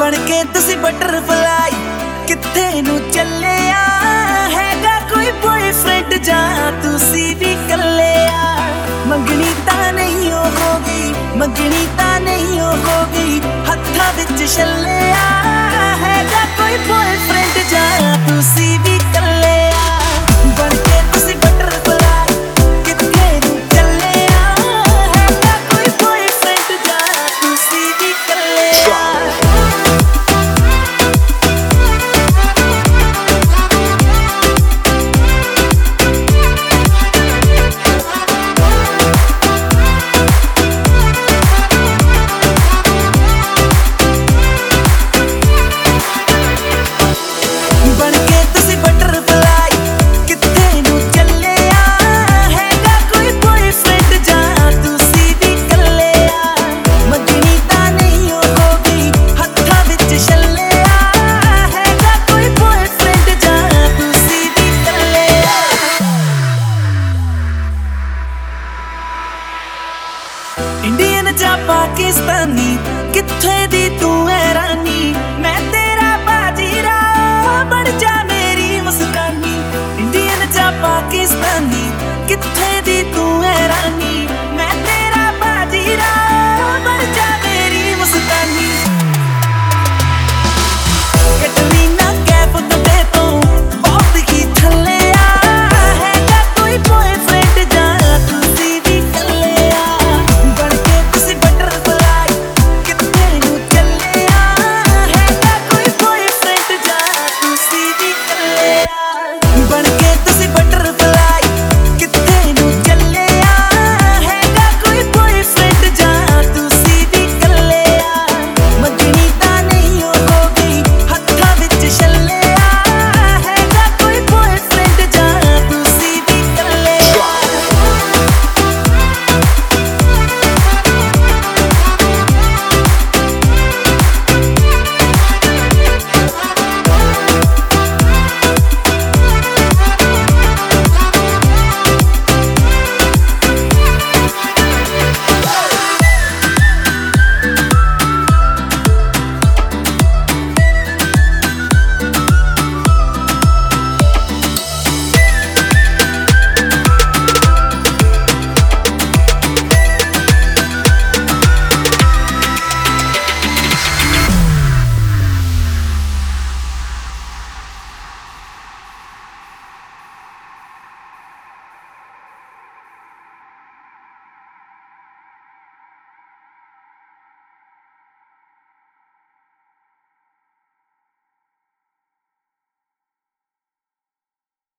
बन के तुसी बटरफ्लाई किथे नू चले हैगा कोई बॉयफ्रेंड जा तुसी भी कले मंगनी ता नहीं होगी मंगनी ता नहीं होगी हत्था विच छले हैगा कोई बॉयफ्रेंड जा तुसी भी कले बन के तुसी बटरफ्लाई किथे नू चले हैगा कोई बॉयफ्रेंड जा तुसी भी कले इंडियन जा पाकिस्तानी किथे दी तू है रानी मैं तेरा बाजीरा बन जा मेरी मुस्कानी इंडियन जा पाकिस्तानी किथे